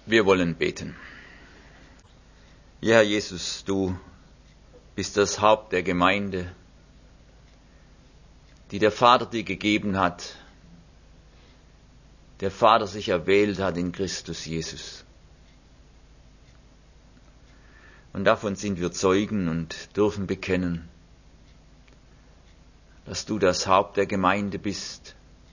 Wir wollen beten. Ja, Herr Jesus, du bist das Haupt der Gemeinde, die der Vater dir gegeben hat, der Vater sich erwählt hat in Christus Jesus. Und davon sind wir Zeugen und dürfen bekennen, dass du das Haupt der Gemeinde bist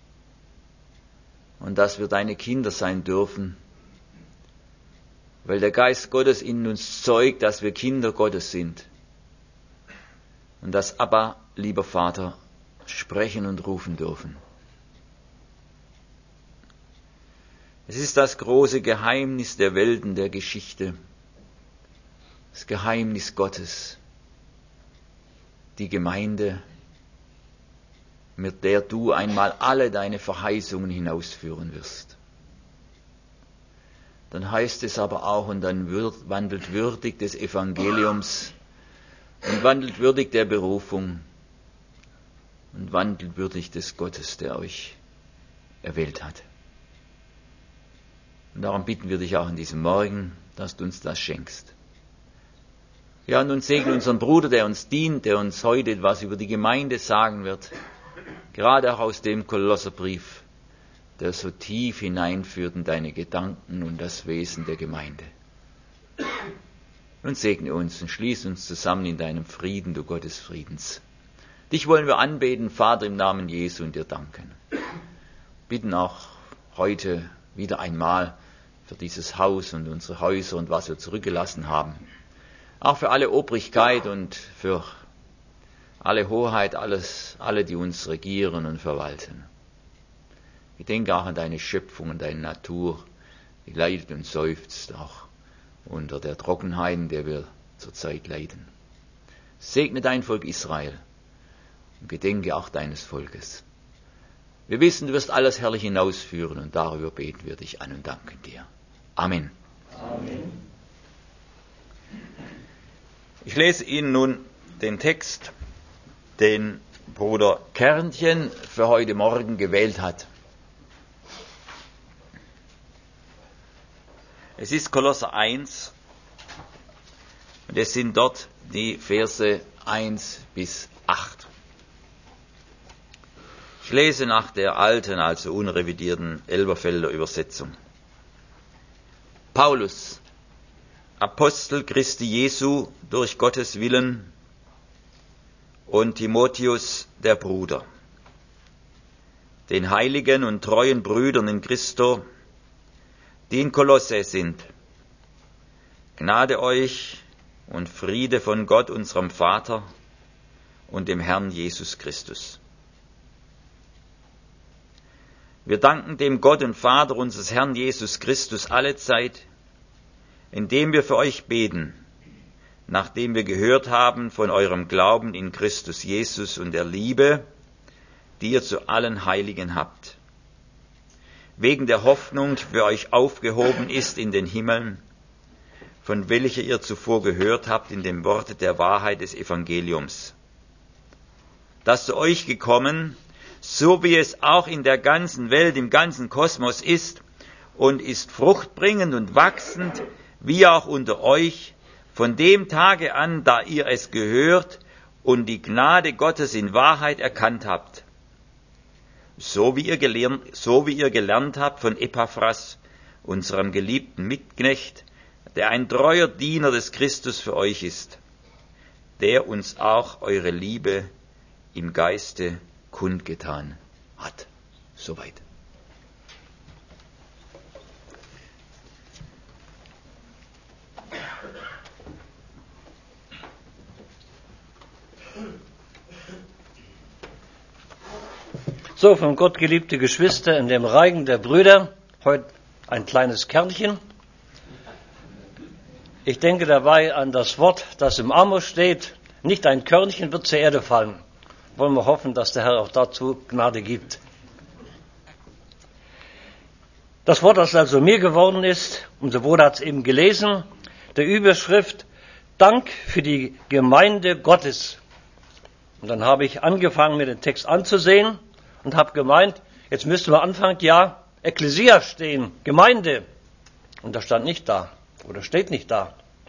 und dass wir deine Kinder sein dürfen, weil der Geist Gottes in uns zeugt, dass wir Kinder Gottes sind und dass Abba, lieber Vater, sprechen und rufen dürfen. Es ist das große Geheimnis der Welten, der Geschichte, das Geheimnis Gottes, die Gemeinde, mit der du einmal alle deine Verheißungen hinausführen wirst. Dann heißt es aber auch, und dann wandelt würdig des Evangeliums und wandelt würdig der Berufung und wandelt würdig des Gottes, der euch erwählt hat. Und darum bitten wir dich auch an diesem Morgen, dass du uns das schenkst. Ja, und nun segne unseren Bruder, der uns dient, der uns heute etwas über die Gemeinde sagen wird, gerade auch aus dem Kolosserbrief, der so tief hineinführt in deine Gedanken und das Wesen der Gemeinde. Und segne uns und schließ uns zusammen in deinem Frieden, du Gott des Friedens. Dich wollen wir anbeten, Vater, im Namen Jesu, und dir danken. Bitten auch heute wieder einmal für dieses Haus und unsere Häuser und was wir zurückgelassen haben. Auch für alle Obrigkeit und für alle Hoheit, alle, die uns regieren und verwalten. Gedenke auch an deine Schöpfung und deine Natur, die leidet und seufzt auch unter der Trockenheit, in der wir zurzeit leiden. Segne dein Volk Israel und gedenke auch deines Volkes. Wir wissen, du wirst alles herrlich hinausführen und darüber beten wir dich an und danken dir. Amen. Amen. Ich lese Ihnen nun den Text, den Bruder Kärntchen für heute Morgen gewählt hat. Es ist Kolosser 1 und es sind dort die Verse 1 bis 8. Ich lese nach der alten, also unrevidierten Elberfelder Übersetzung. Paulus, Apostel Christi Jesu durch Gottes Willen, und Timotheus, der Bruder, den heiligen und treuen Brüdern in Christo, die in Kolosse sind. Gnade euch und Friede von Gott, unserem Vater und dem Herrn Jesus Christus. Wir danken dem Gott und Vater unseres Herrn Jesus Christus allezeit, indem wir für euch beten, nachdem wir gehört haben von eurem Glauben in Christus Jesus und der Liebe, die ihr zu allen Heiligen habt, wegen der Hoffnung, die für euch aufgehoben ist in den Himmeln, von welcher ihr zuvor gehört habt in dem Worte der Wahrheit des Evangeliums, das zu euch gekommen, so wie es auch in der ganzen Welt, im ganzen Kosmos ist, und ist fruchtbringend und wachsend, wie auch unter euch, von dem Tage an, da ihr es gehört und die Gnade Gottes in Wahrheit erkannt habt, so wie ihr gelernt habt von Epaphras, unserem geliebten Mitknecht, der ein treuer Diener des Christus für euch ist, der uns auch eure Liebe im Geiste kundgetan hat. Soweit. So, von Gott geliebte Geschwister in dem Reigen der Brüder, heute ein kleines Kärntchen. Ich denke dabei an das Wort, das im Amos steht, nicht ein Körnchen wird zur Erde fallen. Wollen wir hoffen, dass der Herr auch dazu Gnade gibt. Das Wort, das also mir geworden ist, unser Bruder hat es eben gelesen, der Überschrift Dank für die Gemeinde Gottes. Und dann habe ich angefangen, mir den Text anzusehen und habe gemeint, jetzt müssten wir anfangen, ja, Ekklesia stehen, Gemeinde. Und das stand nicht da oder steht nicht da.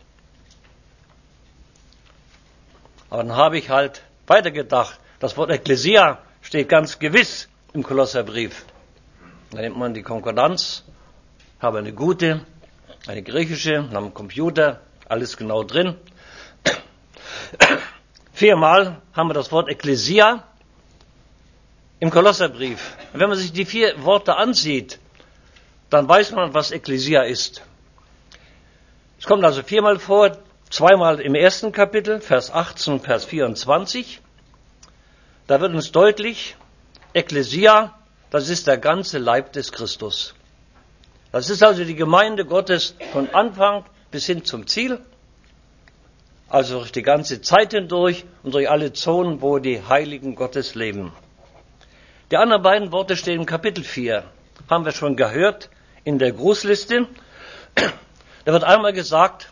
Aber dann habe ich halt weitergedacht. Das Wort Ekklesia steht ganz gewiss im Kolosserbrief. Da nimmt man die Konkordanz, habe eine gute, eine griechische, am Computer, alles genau drin. 4-mal haben wir das Wort Ekklesia im Kolosserbrief. Und wenn man sich die 4 Worte ansieht, dann weiß man, was Ekklesia ist. Es kommt also 4-mal vor, 2-mal im 1. Kapitel, Vers 18 und Vers 24. Da wird uns deutlich, Ekklesia, das ist der ganze Leib des Christus. Das ist also die Gemeinde Gottes von Anfang bis hin zum Ziel, also durch die ganze Zeit hindurch und durch alle Zonen, wo die Heiligen Gottes leben. Die anderen beiden Worte stehen im Kapitel 4, haben wir schon gehört in der Grußliste. Da wird einmal gesagt,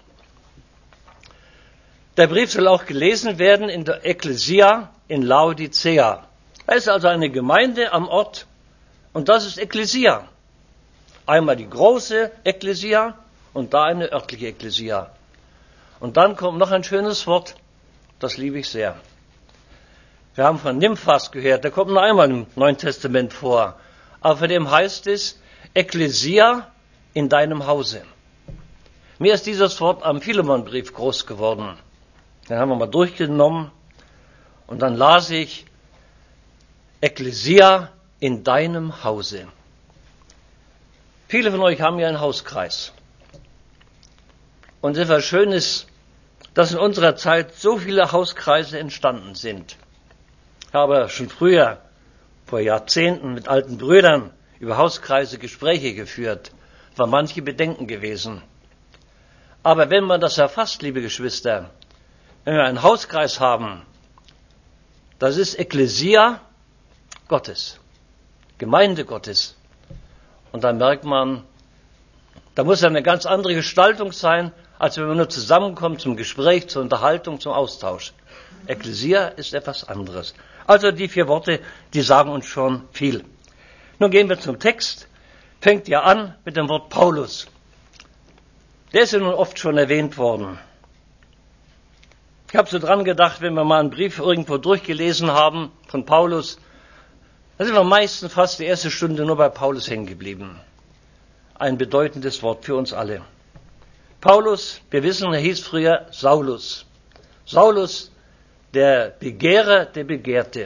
der Brief soll auch gelesen werden in der Ekklesia in Laodicea. Da ist also eine Gemeinde am Ort und das ist Ekklesia. Einmal die große Ekklesia und da eine örtliche Ekklesia. Und dann kommt noch ein schönes Wort, das liebe ich sehr. Wir haben von Nymphas gehört, der kommt nur einmal im Neuen Testament vor. Aber von dem heißt es, Ekklesia in deinem Hause. Mir ist dieses Wort am Philemonbrief groß geworden. Den haben wir mal durchgenommen und dann las ich Ekklesia in deinem Hause. Viele von euch haben ja einen Hauskreis. Und etwas Schönes, dass in unserer Zeit so viele Hauskreise entstanden sind. Ich habe schon früher, vor Jahrzehnten, mit alten Brüdern über Hauskreise Gespräche geführt. Es waren manche Bedenken gewesen. Aber wenn man das erfasst, liebe Geschwister, wenn wir einen Hauskreis haben, das ist Ekklesia Gottes, Gemeinde Gottes. Und dann merkt man, da muss eine ganz andere Gestaltung sein, als wenn man nur zusammenkommt zum Gespräch, zur Unterhaltung, zum Austausch. Ekklesia ist etwas anderes. Also die 4 Worte, die sagen uns schon viel. Nun gehen wir zum Text. Fängt ja an mit dem Wort Paulus. Der ist ja nun oft schon erwähnt worden. Ich habe so dran gedacht, wenn wir mal einen Brief irgendwo durchgelesen haben von Paulus, da sind wir meistens fast die erste Stunde nur bei Paulus hängen geblieben. Ein bedeutendes Wort für uns alle. Paulus, wir wissen, er hieß früher Saulus. Saulus, der Begehrer, der Begehrte.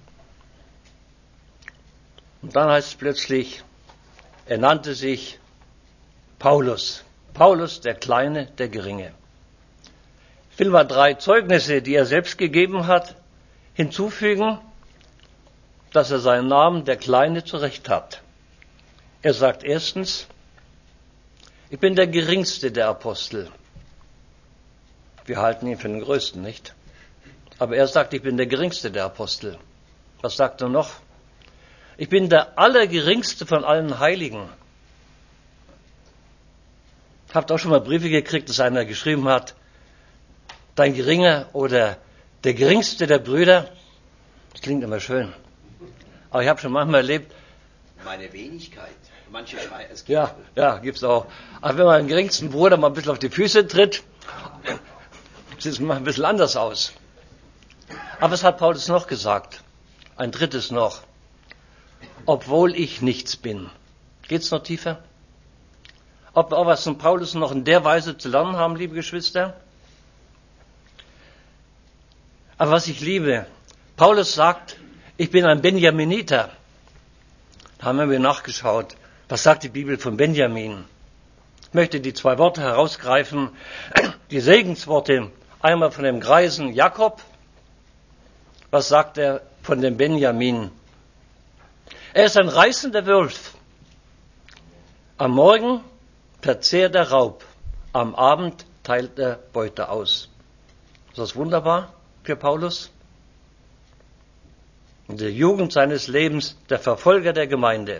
Und dann heißt es plötzlich, er nannte sich Paulus. Paulus, der Kleine, der Geringe. Ich will mal 3 Zeugnisse, die er selbst gegeben hat, hinzufügen, dass er seinen Namen der Kleine zurecht hat. Er sagt erstens, ich bin der geringste der Apostel. Wir halten ihn für den größten, nicht? Aber er sagt, ich bin der geringste der Apostel. Was sagt er noch? Ich bin der allergeringste von allen Heiligen. Habt auch schon mal Briefe gekriegt, dass einer geschrieben hat, dein Geringer oder der geringste der Brüder. Das klingt immer schön. Aber ich habe schon manchmal erlebt, meine Wenigkeit. Manche schreien, es gibt. Ja, gibt's auch. Aber wenn man den geringsten Bruder mal ein bisschen auf die Füße tritt, sieht es mal ein bisschen anders aus. Aber was hat Paulus noch gesagt? Ein drittes noch. Obwohl ich nichts bin. Geht's noch tiefer? Ob wir auch was von Paulus noch in der Weise zu lernen haben, liebe Geschwister? Aber was ich liebe, Paulus sagt, ich bin ein Benjaminiter. Da haben wir nachgeschaut. Was sagt die Bibel von Benjamin? Ich möchte die 2 Worte herausgreifen. Die Segensworte, einmal von dem Greisen Jakob. Was sagt er von dem Benjamin? Er ist ein reißender Wolf. Am Morgen verzehrt er Raub. Am Abend teilt er Beute aus. Ist das wunderbar für Paulus? In der Jugend seines Lebens der Verfolger der Gemeinde.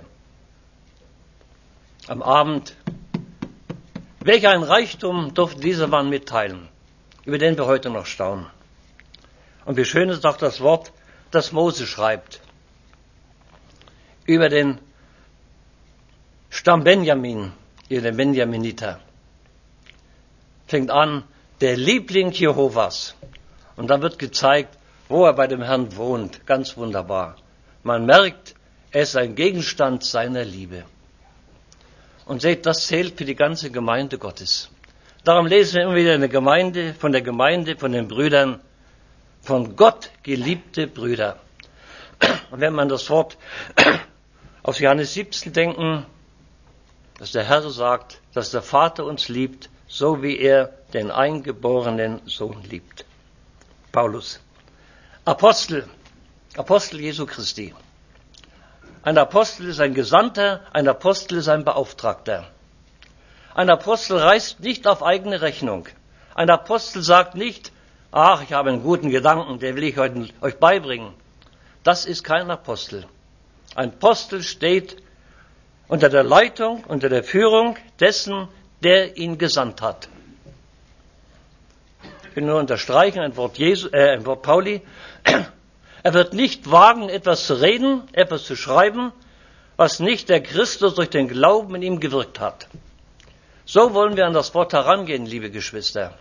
Am Abend, welch ein Reichtum durfte dieser Mann mitteilen, über den wir heute noch staunen. Und wie schön ist auch das Wort, das Mose schreibt, über den Stamm Benjamin. ihr Benjaminiter. Fängt an, der Liebling Jehovas. Und dann wird gezeigt, wo er bei dem Herrn wohnt. Ganz wunderbar. Man merkt, er ist ein Gegenstand seiner Liebe. Und seht, das zählt für die ganze Gemeinde Gottes. Darum lesen wir immer wieder in der Gemeinde, von den Brüdern, von Gott geliebte Brüder. Und wenn man das Wort auf Johannes 17 denken, dass der Herr sagt, dass der Vater uns liebt, so wie er den eingeborenen Sohn liebt. Paulus. Apostel Jesu Christi. Ein Apostel ist ein Gesandter, ein Apostel ist ein Beauftragter. Ein Apostel reist nicht auf eigene Rechnung. Ein Apostel sagt nicht, ach, ich habe einen guten Gedanken, den will ich euch beibringen. Das ist kein Apostel. Ein Apostel steht unter der Leitung, unter der Führung dessen, der ihn gesandt hat. Ich will nur unterstreichen, ein Wort Pauli. Er wird nicht wagen, etwas zu reden, etwas zu schreiben, was nicht der Christus durch den Glauben in ihm gewirkt hat. So wollen wir an das Wort herangehen, liebe Geschwister.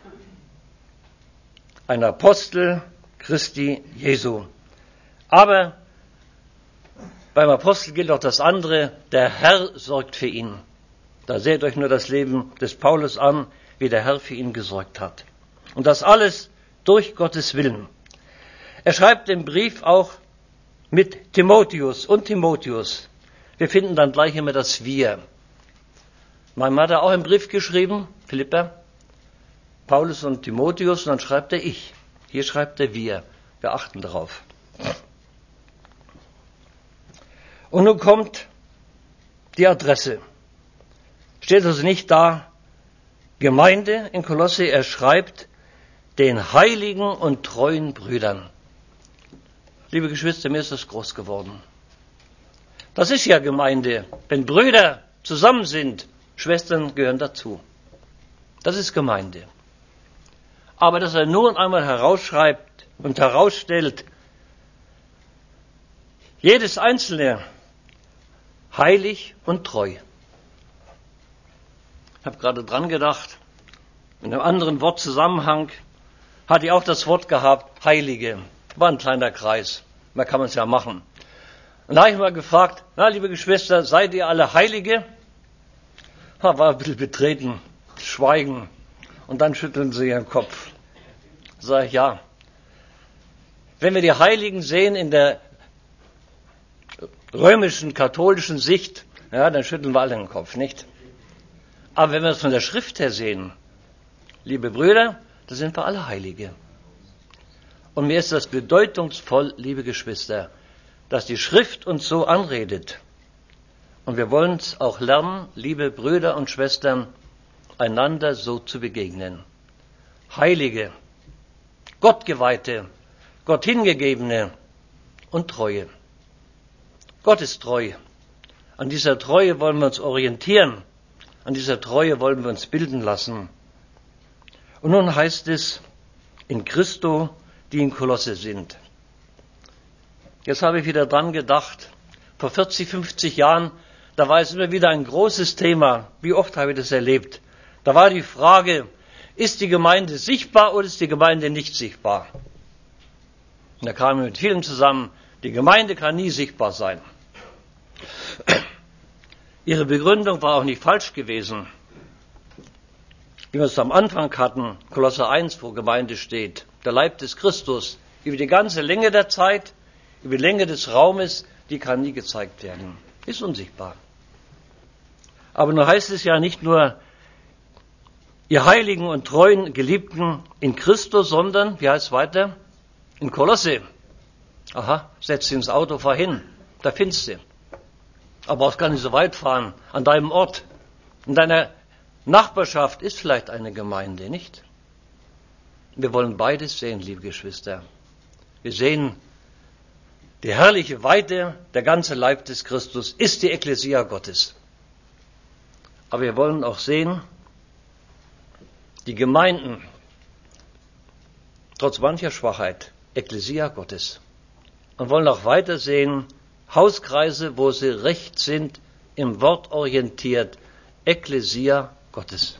Ein Apostel Christi Jesu. Aber beim Apostel gilt auch das andere, der Herr sorgt für ihn. Da seht euch nur das Leben des Paulus an, wie der Herr für ihn gesorgt hat. Und das alles durch Gottes Willen. Er schreibt den Brief auch mit Timotheus und Timotheus. Wir finden dann gleich immer das Wir. Manchmal hat er auch einen Brief geschrieben, Philipper, Paulus und Timotheus, und dann schreibt er ich. Hier schreibt er wir. Wir achten darauf. Und nun kommt die Adresse. Steht also nicht da Gemeinde in Kolosse, er schreibt den heiligen und treuen Brüdern. Liebe Geschwister, mir ist das groß geworden. Das ist ja Gemeinde. Wenn Brüder zusammen sind, Schwestern gehören dazu. Das ist Gemeinde. Aber dass er nun einmal herausschreibt und herausstellt, jedes Einzelne heilig und treu. Ich habe gerade dran gedacht, in einem anderen Wortzusammenhang hatte ich auch das Wort gehabt, Heilige. War ein kleiner Kreis, da kann man es ja machen. Und da habe ich mal gefragt, na liebe Geschwister, seid ihr alle Heilige? War ein bisschen betreten, Schweigen. Und dann schütteln sie ihren Kopf. Sag ich, ja. Wenn wir die Heiligen sehen in der römischen, katholischen Sicht, ja, dann schütteln wir alle den Kopf, nicht? Aber wenn wir es von der Schrift her sehen, liebe Brüder, da sind wir alle Heilige. Und mir ist das bedeutungsvoll, liebe Geschwister, dass die Schrift uns so anredet. Und wir wollen es auch lernen, liebe Brüder und Schwestern, einander so zu begegnen. Heilige, Gottgeweihte, Gott hingegebene und Treue. Gott ist treu. An dieser Treue wollen wir uns orientieren. An dieser Treue wollen wir uns bilden lassen. Und nun heißt es, in Christo, die in Kolosse sind. Jetzt habe ich wieder dran gedacht, vor 40, 50 Jahren, da war es immer wieder ein großes Thema. Wie oft habe ich das erlebt? Da war die Frage, ist die Gemeinde sichtbar oder ist die Gemeinde nicht sichtbar? Und da kamen wir mit vielen zusammen, die Gemeinde kann nie sichtbar sein. Ihre Begründung war auch nicht falsch gewesen. Wie wir es am Anfang hatten, Kolosser 1, wo Gemeinde steht, der Leib des Christus, über die ganze Länge der Zeit, über die Länge des Raumes, die kann nie gezeigt werden. Ist unsichtbar. Aber nun heißt es ja nicht nur, ihr Heiligen und treuen Geliebten in Christus, sondern, wie heißt es weiter? In Kolosse. Aha, setz sie ins Auto, fahr hin, da findest du. Aber brauchst gar nicht so weit fahren, an deinem Ort. In deiner Nachbarschaft ist vielleicht eine Gemeinde, nicht? Wir wollen beides sehen, liebe Geschwister. Wir sehen die herrliche Weite, der ganze Leib des Christus ist die Ekklesia Gottes. Aber wir wollen auch sehen, die Gemeinden, trotz mancher Schwachheit, Ekklesia Gottes. Und wollen auch weiter sehen, Hauskreise, wo sie recht sind, im Wort orientiert, Ekklesia Gottes.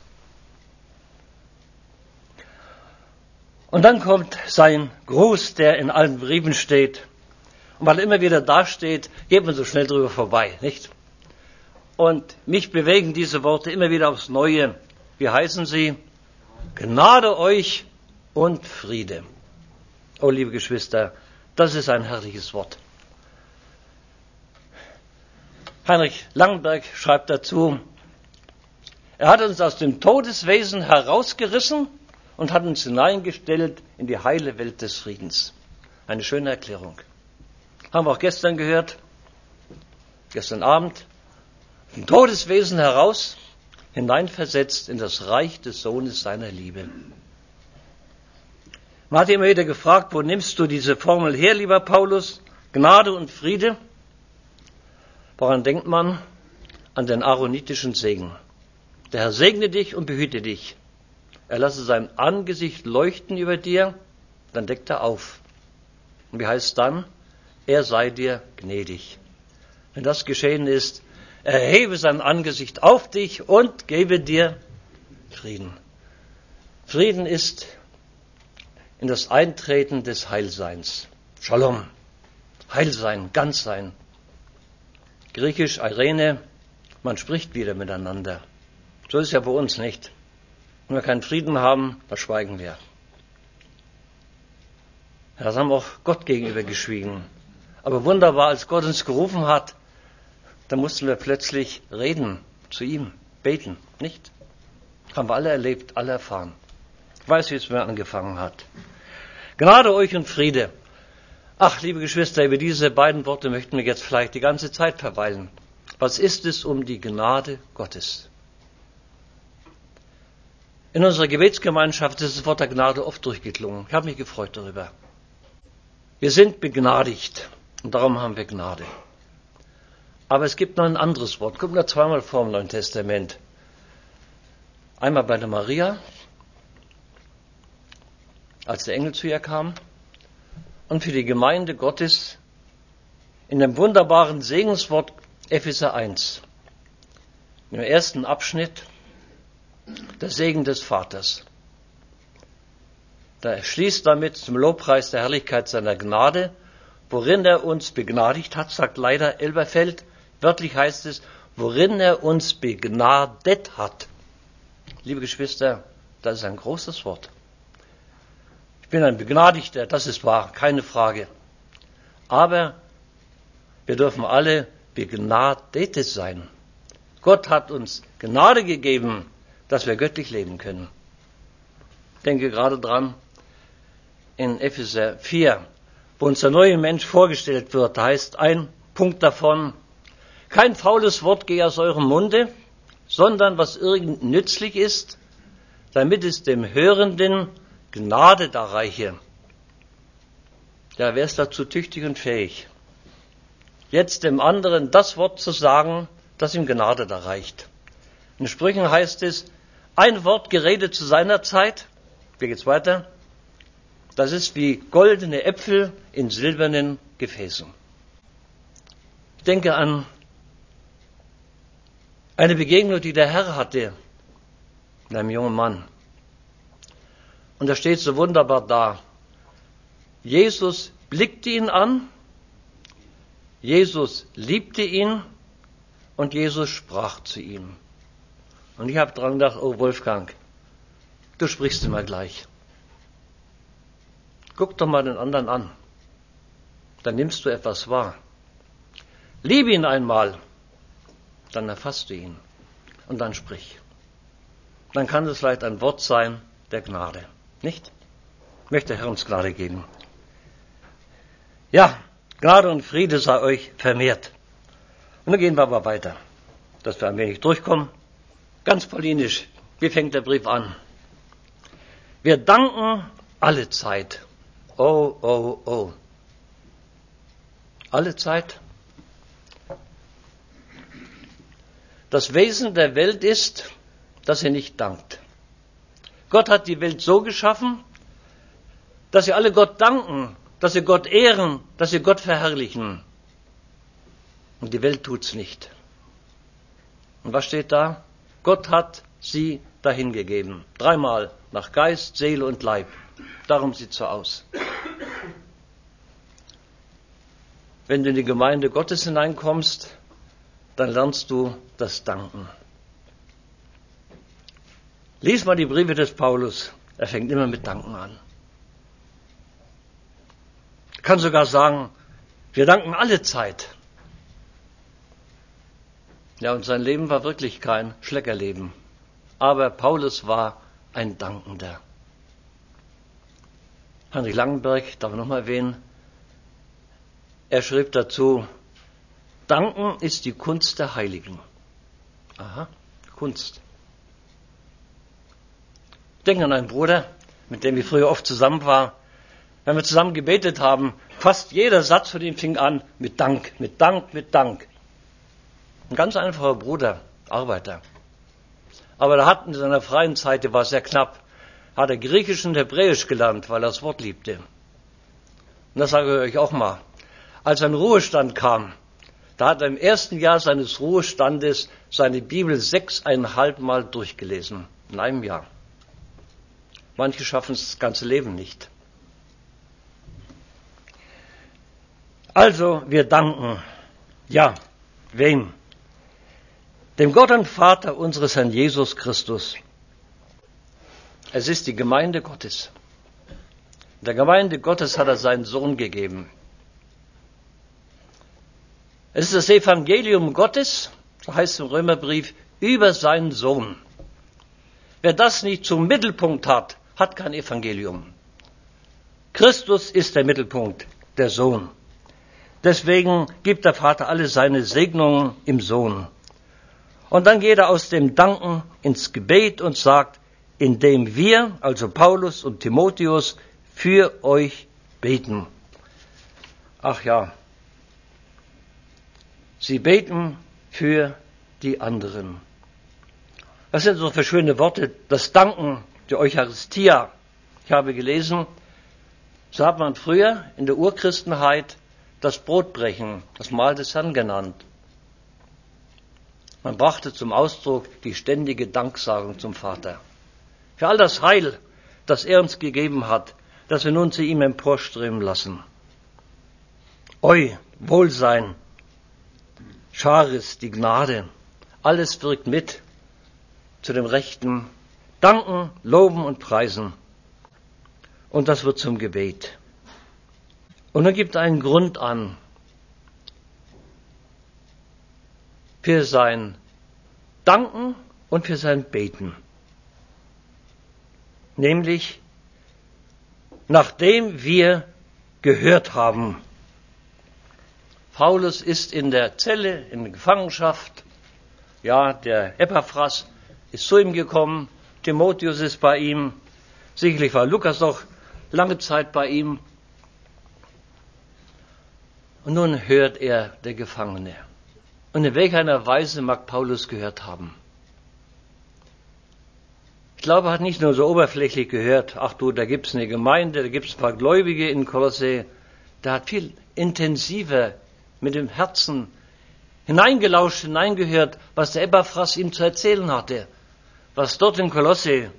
Und dann kommt sein Gruß, der in allen Briefen steht. Und weil er immer wieder da steht, geht man so schnell drüber vorbei, nicht? Und mich bewegen diese Worte immer wieder aufs Neue. Wie heißen sie? Gnade euch und Friede. Oh, liebe Geschwister, das ist ein herrliches Wort. Heinrich Langenberg schreibt dazu, er hat uns aus dem Todeswesen herausgerissen und hat uns hineingestellt in die heile Welt des Friedens. Eine schöne Erklärung. Haben wir auch gestern gehört, gestern Abend, vom Todeswesen heraus, hineinversetzt in das Reich des Sohnes seiner Liebe. Man hat immer wieder gefragt, wo nimmst du diese Formel her, lieber Paulus? Gnade und Friede. Woran denkt man? An den aaronitischen Segen. Der Herr segne dich und behüte dich. Er lasse sein Angesicht leuchten über dir, dann deckt er auf. Und wie heißt es dann? Er sei dir gnädig. Wenn das geschehen ist, erhebe sein Angesicht auf dich und gebe dir Frieden. Frieden ist in das Eintreten des Heilseins. Shalom. Heilsein, Ganzsein. Griechisch Eirene, man spricht wieder miteinander. So ist es ja bei uns nicht. Wenn wir keinen Frieden haben, dann schweigen wir. Ja, das haben auch Gott gegenüber geschwiegen. Aber wunderbar, als Gott uns gerufen hat, da mussten wir plötzlich reden zu ihm, beten, nicht? Haben wir alle erlebt, alle erfahren. Ich weiß, wie es mir angefangen hat. Gnade euch und Friede. Ach, liebe Geschwister, über diese beiden Worte möchten wir jetzt vielleicht die ganze Zeit verweilen. Was ist es um die Gnade Gottes? In unserer Gebetsgemeinschaft ist das Wort der Gnade oft durchgeklungen. Ich habe mich gefreut darüber. Wir sind begnadigt und darum haben wir Gnade. Aber es gibt noch ein anderes Wort. Kommt da zweimal vor im Neuen Testament. Einmal bei der Maria, als der Engel zu ihr kam, und für die Gemeinde Gottes in dem wunderbaren Segenswort Epheser 1. Im ersten Abschnitt der Segen des Vaters. Da schließt damit zum Lobpreis der Herrlichkeit seiner Gnade, worin er uns begnadigt hat, sagt leider Elberfeld. Wörtlich heißt es, worin er uns begnadet hat. Liebe Geschwister, das ist ein großes Wort. Ich bin ein Begnadigter, das ist wahr, keine Frage. Aber wir dürfen alle Begnadete sein. Gott hat uns Gnade gegeben, dass wir göttlich leben können. Ich denke gerade dran, in Epheser 4, wo uns der neue Mensch vorgestellt wird, da heißt ein Punkt davon, kein faules Wort gehe aus eurem Munde, sondern was irgend nützlich ist, damit es dem Hörenden Gnade darreiche. Ja, wer ist dazu tüchtig und fähig, jetzt dem anderen das Wort zu sagen, das ihm Gnade darreicht? In Sprüchen heißt es, ein Wort geredet zu seiner Zeit, wie geht's weiter? Das ist wie goldene Äpfel in silbernen Gefäßen. Ich denke an eine Begegnung, die der Herr hatte mit einem jungen Mann. Und da steht so wunderbar da. Jesus blickte ihn an, Jesus liebte ihn und Jesus sprach zu ihm. Und ich habe dran gedacht, oh Wolfgang, du sprichst immer gleich. Guck doch mal den anderen an. Dann nimmst du etwas wahr. Liebe ihn einmal, dann erfasst du ihn und dann sprich. Dann kann es vielleicht ein Wort sein der Gnade, nicht? Ich möchte der Herr uns Gnade geben. Ja, Gnade und Friede sei euch vermehrt. Und dann gehen wir aber weiter, dass wir ein wenig durchkommen. Ganz paulinisch, wie fängt der Brief an? Wir danken alle Zeit. Oh, oh, oh. Alle Zeit? Das Wesen der Welt ist, dass sie nicht dankt. Gott hat die Welt so geschaffen, dass sie alle Gott danken, dass sie Gott ehren, dass sie Gott verherrlichen. Und die Welt tut's nicht. Und was steht da? Gott hat sie dahingegeben. 3-mal nach Geist, Seele und Leib. Darum sieht es so aus. Wenn du in die Gemeinde Gottes hineinkommst, dann lernst du das Danken. Lies mal die Briefe des Paulus. Er fängt immer mit Danken an. Er kann sogar sagen, wir danken alle Zeit. Ja, und sein Leben war wirklich kein Schleckerleben. Aber Paulus war ein Dankender. Heinrich Langenberg, darf ich noch mal erwähnen, er schrieb dazu, Danken ist die Kunst der Heiligen. Aha, Kunst. Ich denke an einen Bruder, mit dem ich früher oft zusammen war. Wenn wir zusammen gebetet haben, fast jeder Satz von ihm fing an mit Dank, mit Dank, mit Dank. Ein ganz einfacher Bruder, Arbeiter. Aber er hat in seiner freien Zeit, die war sehr knapp, hat er Griechisch und Hebräisch gelernt, weil er das Wort liebte. Und das sage ich euch auch mal. Als er in Ruhestand kam, da hat er im ersten Jahr seines Ruhestandes seine Bibel 6,5 Mal durchgelesen. In einem Jahr. Manche schaffen es das ganze Leben nicht. Also, wir danken. Ja, wem? Dem Gott und Vater unseres Herrn Jesus Christus. Es ist die Gemeinde Gottes. Der Gemeinde Gottes hat er seinen Sohn gegeben. Es ist das Evangelium Gottes, so heißt es im Römerbrief, über seinen Sohn. Wer das nicht zum Mittelpunkt hat, hat kein Evangelium. Christus ist der Mittelpunkt, der Sohn. Deswegen gibt der Vater alle seine Segnungen im Sohn. Und dann geht er aus dem Danken ins Gebet und sagt, indem wir, also Paulus und Timotheus, für euch beten. Ach ja, sie beten für die anderen. Was sind so für schöne Worte? Das Danken, die Eucharistia. Ich habe gelesen, so hat man früher in der Urchristenheit das Brotbrechen, das Mahl des Herrn genannt. Man brachte zum Ausdruck die ständige Danksagung zum Vater. Für all das Heil, das er uns gegeben hat, das wir nun zu ihm emporströmen lassen. Eu, Wohlsein, Charis, die Gnade, alles wirkt mit zu dem Rechten. Danken, loben und preisen. Und das wird zum Gebet. Und er gibt einen Grund an für sein Danken und für sein Beten. Nämlich, nachdem wir gehört haben. Paulus ist in der Zelle, in Gefangenschaft. Ja, der Epaphras ist zu ihm gekommen. Timotheus ist bei ihm. Sicherlich war Lukas noch lange Zeit bei ihm. Und nun hört er der Gefangene. Und in welcher Weise mag Paulus gehört haben? Ich glaube, er hat nicht nur so oberflächlich gehört, ach du, da gibt's eine Gemeinde, da gibt's ein paar Gläubige in Kolossä. Der hat viel intensiver mit dem Herzen hineingelauscht, hineingehört, was der Epaphras ihm zu erzählen hatte. Was dort in Kolossä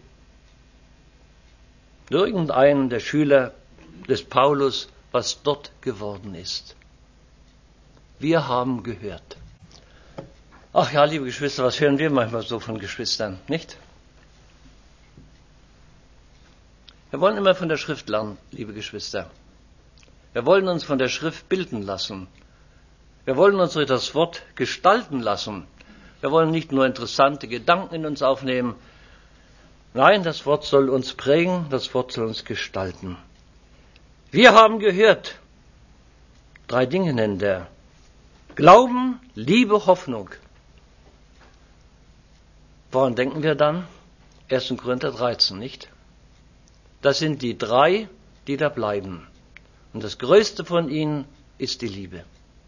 irgendein der Schüler des Paulus, was dort geworden ist. Wir haben gehört. Ach ja, liebe Geschwister, was hören wir manchmal so von Geschwistern, nicht? Wir wollen immer von der Schrift lernen, liebe Geschwister. Wir wollen uns von der Schrift bilden lassen. Wir wollen uns durch das Wort gestalten lassen. Wir wollen nicht nur interessante Gedanken in uns aufnehmen. Nein, das Wort soll uns prägen, das Wort soll uns gestalten. Wir haben gehört. 3 Dinge nennt er. Glauben, Liebe, Hoffnung. Woran denken wir dann? 1. Korinther 13, nicht? Das sind die 3, die da bleiben. Und das größte von ihnen ist die Liebe.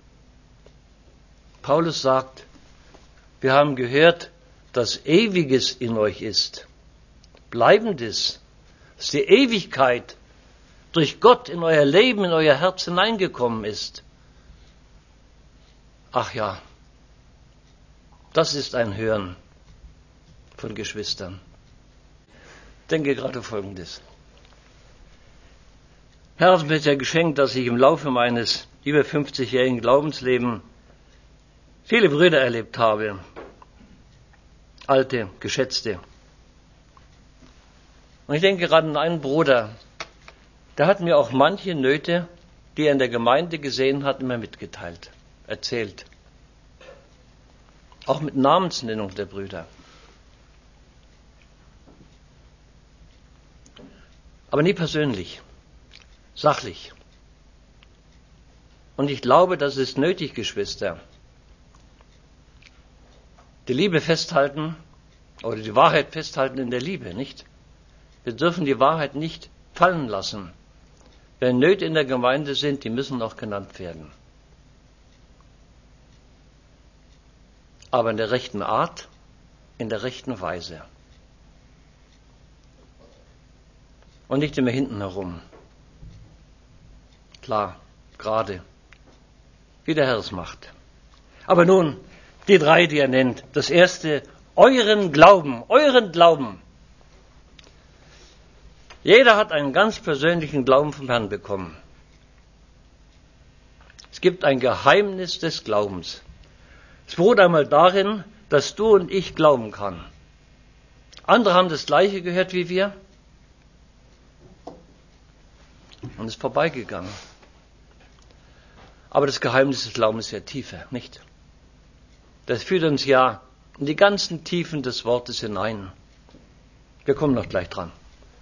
Paulus sagt, wir haben gehört, dass Ewiges in euch ist. Bleibendes, dass die Ewigkeit durch Gott in euer Leben, in euer Herz hineingekommen ist. Ach ja, das ist ein Hören. von Geschwistern. Ich denke gerade Folgendes. Herr hat mir ja geschenkt, dass ich im Laufe meines über 50-jährigen Glaubenslebens viele Brüder erlebt habe. Alte, geschätzte. Und ich denke gerade an einen Bruder, der hat mir auch manche Nöte, die er in der Gemeinde gesehen hat, immer mitgeteilt, erzählt. Auch mit Namensnennung der Brüder. Aber nie persönlich, sachlich. Und ich glaube, das ist nötig, Geschwister. Die Liebe festhalten oder die Wahrheit festhalten in der Liebe, nicht? Wir dürfen die Wahrheit nicht fallen lassen. Wenn Nöte in der Gemeinde sind, die müssen auch genannt werden. Aber in der rechten Art, in der rechten Weise. Und nicht immer hinten herum. Klar, gerade. Wie der Herr es macht. Aber nun, die drei, die er nennt. Das erste, euren Glauben, euren Glauben. Jeder hat einen ganz persönlichen Glauben vom Herrn bekommen. Es gibt ein Geheimnis des Glaubens. Es beruht einmal darin, dass du und ich glauben kann. Andere haben das Gleiche gehört wie wir und ist vorbeigegangen. Aber das Geheimnis des Glaubens ist ja tiefer, nicht? Das führt uns ja in die ganzen Tiefen des Wortes hinein. Wir kommen noch gleich dran.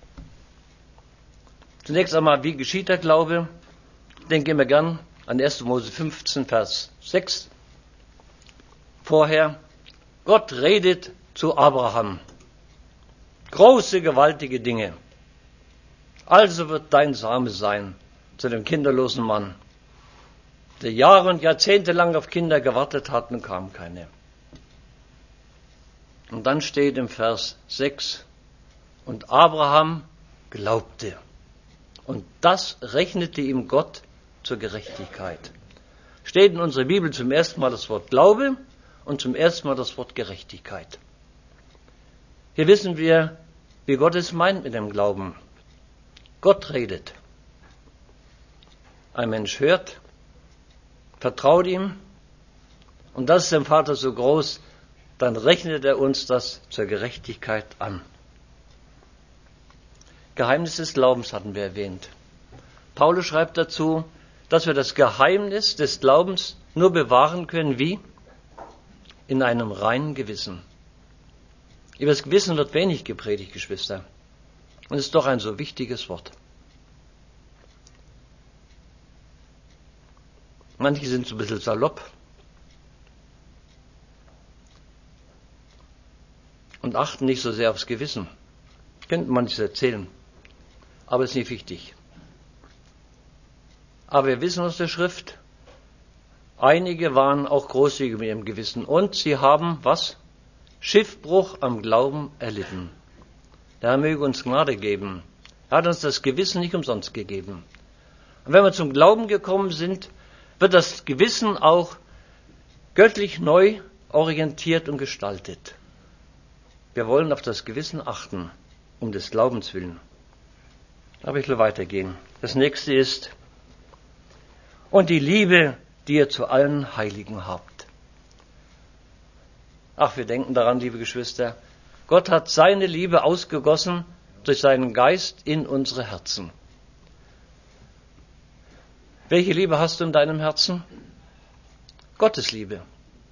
Zunächst einmal, wie geschieht der Glaube? Ich denke immer gern an 1. Mose 15, Vers 6. Vorher, Gott redet zu Abraham. Große, gewaltige Dinge. Also wird dein Same sein zu dem kinderlosen Mann, der Jahre und Jahrzehnte lang auf Kinder gewartet hat und kam keine. Und dann steht im Vers 6, und Abraham glaubte. Und das rechnete ihm Gott zur Gerechtigkeit. Steht in unserer Bibel zum ersten Mal das Wort Glaube und zum ersten Mal das Wort Gerechtigkeit. Hier wissen wir, wie Gott es meint mit dem Glauben. Gott redet. Ein Mensch hört, vertraut ihm, und das ist dem Vater so groß, dann rechnet er uns das zur Gerechtigkeit an. Geheimnis des Glaubens hatten wir erwähnt. Paulus schreibt dazu, dass wir das Geheimnis des Glaubens nur bewahren können, wie? In einem reinen Gewissen. Über das Gewissen wird wenig gepredigt, Geschwister. Und es ist doch ein so wichtiges Wort. Manche sind so ein bisschen salopp und achten nicht so sehr aufs Gewissen. Könnte manches erzählen, aber es ist nicht wichtig. Aber wir wissen aus der Schrift, einige waren auch großzügig mit ihrem Gewissen und sie haben, was? Schiffbruch am Glauben erlitten. Der Herr möge uns Gnade geben. Er hat uns das Gewissen nicht umsonst gegeben. Und wenn wir zum Glauben gekommen sind, wird das Gewissen auch göttlich neu orientiert und gestaltet. Wir wollen auf das Gewissen achten, um des Glaubens willen. Aber ich will weitergehen. Das nächste ist, und die Liebe, die ihr zu allen Heiligen habt. Ach, wir denken daran, liebe Geschwister, Gott hat seine Liebe ausgegossen durch seinen Geist in unsere Herzen. Welche Liebe hast du in deinem Herzen? Gottes Liebe.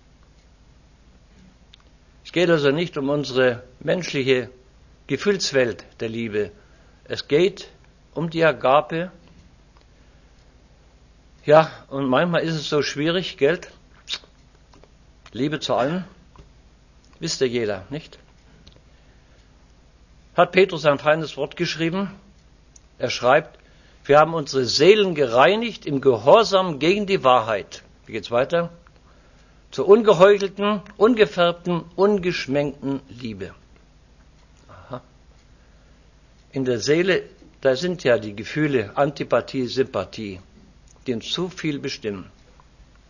Es geht also nicht um unsere menschliche Gefühlswelt der Liebe. Es geht um die Agape. Ja, und manchmal ist es so schwierig, gell? Liebe zu allen. Wisst ihr jeder, nicht? Hat Petrus ein feines Wort geschrieben? Er schreibt, wir haben unsere Seelen gereinigt im Gehorsam gegen die Wahrheit. Wie geht's weiter? Zur ungeheuchelten, ungefärbten, ungeschminkten Liebe. Aha. In der Seele, da sind ja die Gefühle Antipathie, Sympathie, die uns zu viel bestimmen.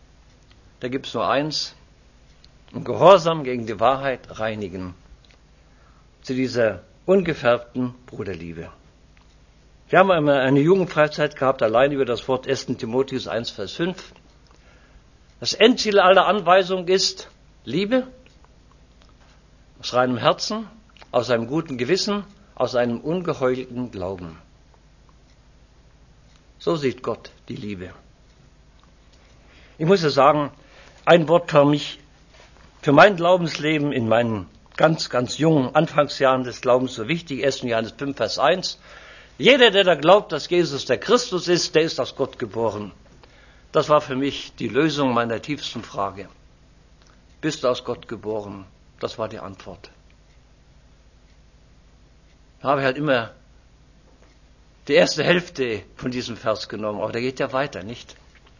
Da gibt's nur eins, im Gehorsam gegen die Wahrheit reinigen. zu dieser ungefärbten Bruderliebe. Wir haben einmal eine Jugendfreizeit gehabt, allein über das Wort 1. Timotheus 1, Vers 5. Das Endziel aller Anweisung ist Liebe aus reinem Herzen, aus einem guten Gewissen, aus einem ungeheuchelten Glauben. So sieht Gott die Liebe. Ich muss ja sagen, ein Wort war mich für mein Glaubensleben in meinen ganz jungen Anfangsjahren des Glaubens so wichtig. 1. Johannes 5, Vers 1. Jeder, der da glaubt, dass Jesus der Christus ist, der ist aus Gott geboren. Das war für mich die Lösung meiner tiefsten Frage. Bist du aus Gott geboren? Das war die Antwort. Da habe ich halt immer die erste Hälfte von diesem Vers genommen, aber der geht ja weiter, nicht?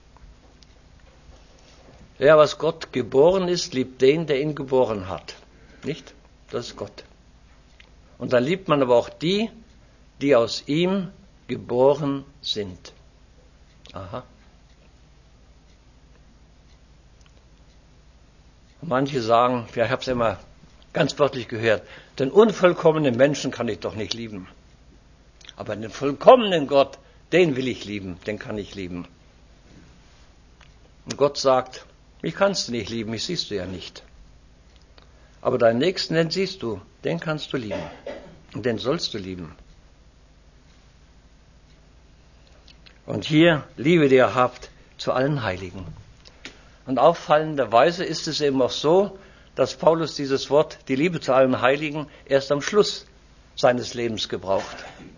Wer aus Gott geboren ist, liebt den, der ihn geboren hat. Nicht? Das ist Gott. Und dann liebt man aber auch die, die aus ihm geboren sind. Aha. Und manche sagen, ja, ich habe es immer ganz wörtlich gehört, den unvollkommenen Menschen kann ich doch nicht lieben. Aber den vollkommenen Gott, den will ich lieben, den kann ich lieben. Und Gott sagt, mich kannst du nicht lieben, mich siehst du ja nicht. Aber deinen Nächsten, den siehst du, den kannst du lieben. Und den sollst du lieben. Und hier, Liebe, die ihr habt, zu allen Heiligen. Und auffallenderweise ist es eben auch so, dass Paulus dieses Wort, die Liebe zu allen Heiligen, erst am Schluss seines Lebens gebraucht.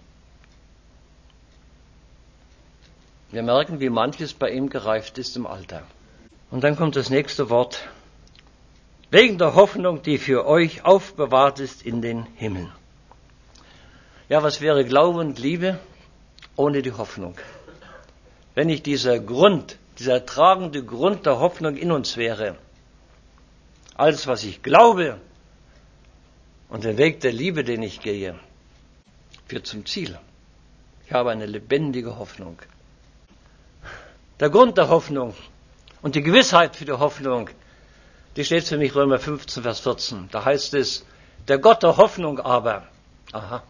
Wir merken, wie manches bei ihm gereift ist im Alter. Und dann kommt das nächste Wort. Wegen der Hoffnung, die für euch aufbewahrt ist in den Himmeln. Ja, was wäre Glaube und Liebe ohne die Hoffnung? Wenn nicht dieser Grund, dieser tragende Grund der Hoffnung in uns wäre. Alles, was ich glaube und den Weg der Liebe, den ich gehe, führt zum Ziel. Ich habe eine lebendige Hoffnung. Der Grund der Hoffnung und die Gewissheit für die Hoffnung, die steht für mich Römer 15, Vers 14. Da heißt es, der Gott der Hoffnung aber, aha,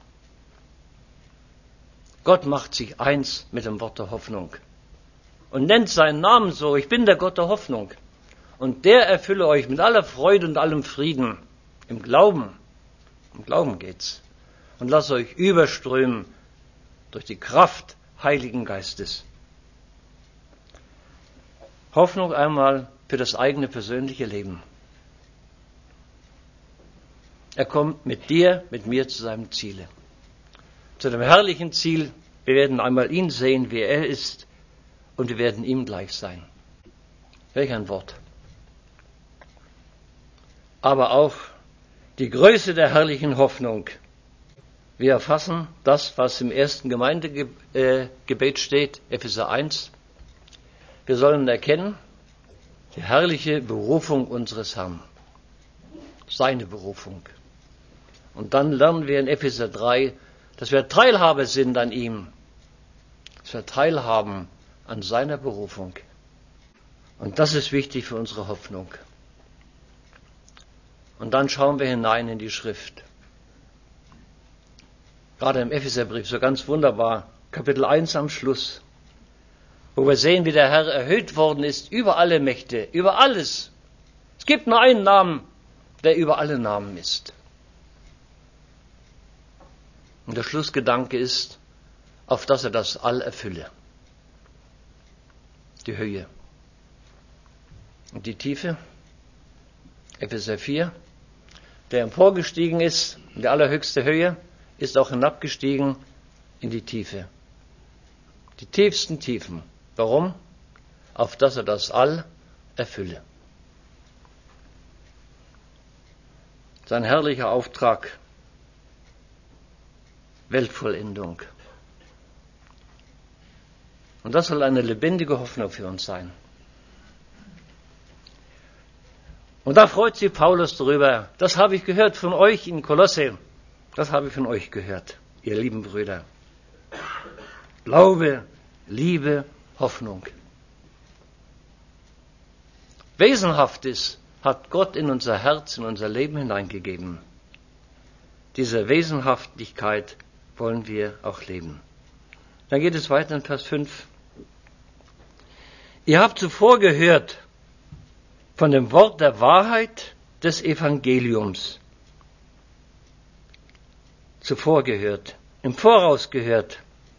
Gott macht sich eins mit dem Wort der Hoffnung und nennt seinen Namen so, ich bin der Gott der Hoffnung. Und der erfülle euch mit aller Freude und allem Frieden im Glauben. Im Glauben geht's. Und lasst euch überströmen durch die Kraft Heiligen Geistes. Hoffnung einmal für das eigene persönliche Leben. Er kommt mit dir, mit mir zu seinem Ziele. Zu dem herrlichen Ziel, wir werden einmal ihn sehen, wie er ist, und wir werden ihm gleich sein. Welch ein Wort. Aber auch die Größe der herrlichen Hoffnung. Wir erfassen das, was im ersten Gemeindegebet steht, Epheser 1. Wir sollen erkennen, die herrliche Berufung unseres Herrn. Seine Berufung. Und dann lernen wir in Epheser 3, dass wir Teilhaber sind an ihm. Dass wir teilhaben an seiner Berufung. Und das ist wichtig für unsere Hoffnung. Und dann schauen wir hinein in die Schrift. Gerade im Epheserbrief, so ganz wunderbar, Kapitel 1 am Schluss, wo wir sehen, wie der Herr erhöht worden ist über alle Mächte, über alles. Es gibt nur einen Namen, der über alle Namen ist. Und der Schlussgedanke ist, auf dass er das All erfülle. Die Höhe. Und die Tiefe, Epheser 4, der emporgestiegen ist in die allerhöchste Höhe, ist auch hinabgestiegen in die Tiefe. Die tiefsten Tiefen. Warum? Auf dass er das All erfülle. Sein herrlicher Auftrag, Weltvollendung. Und das soll eine lebendige Hoffnung für uns sein. Und da freut sich Paulus darüber. Das habe ich gehört von euch in Kolosse. Das habe ich von euch gehört, ihr lieben Brüder. Glaube, Liebe, Hoffnung. Wesenhaftes hat Gott in unser Herz, in unser Leben hineingegeben. Diese Wesenhaftigkeit wollen wir auch leben. Dann geht es weiter in Vers 5. Ihr habt zuvor gehört von dem Wort der Wahrheit des Evangeliums. Zuvor gehört, im Voraus gehört.